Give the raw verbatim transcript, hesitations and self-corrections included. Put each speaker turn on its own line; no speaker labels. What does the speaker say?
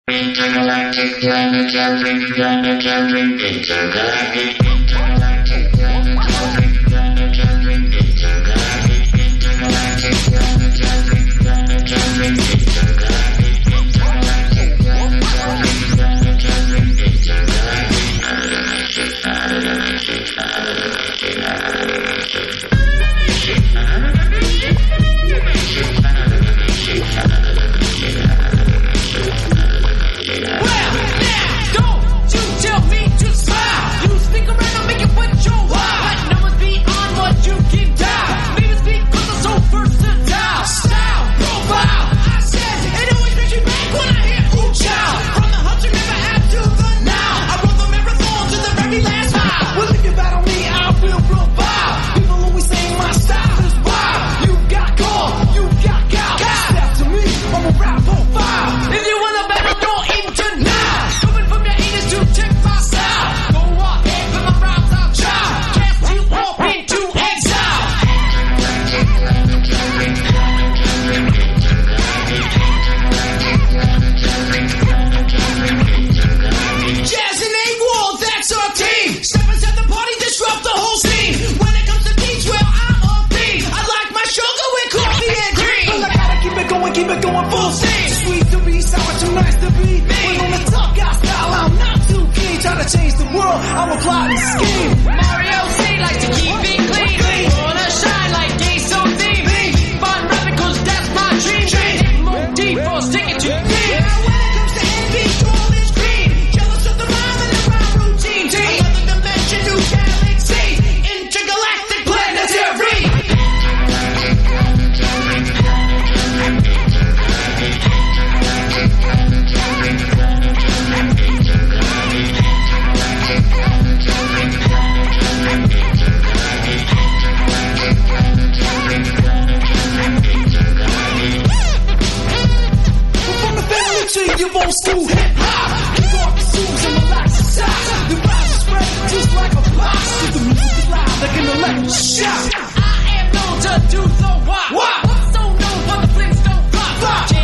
Intergalactic planetary, planetary, intergalactic, intergalactic planetary, planetary, intergalactic, intergalactic planetary, planetary, intergalactic, intergalactic planetary, planetary,
change the world, I'm a plotting scheme. Mario C likes to keep it clean. Wanna shine like Gay So Theme. Fun rapping cause that's my dream. Take more deep for sticking to me. Now when it comes to N B, all is green. Jealous of the rhyme and the rhyme routine. Another dimension, new galaxy. Intergalactic planetary. You old school hip hop, kick off the shoes and relax the socks. The rhymes spread just like a box. If the music is loud like an electric shock. I am known to do the what? What? So known for the Flintstone pop.